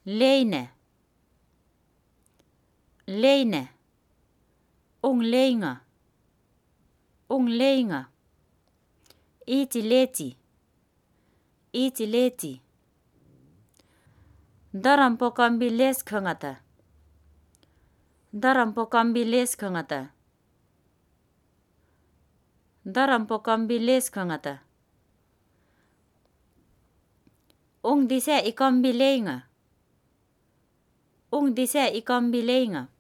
Leine. Leine. Ongleinga. Ongleinga. Itileti. Itileti. Darampokambiles kangata. Darampokambiles kangata. Darampokambiles kangata. Ong dise ikambilenga. Ong dise ikambilenga.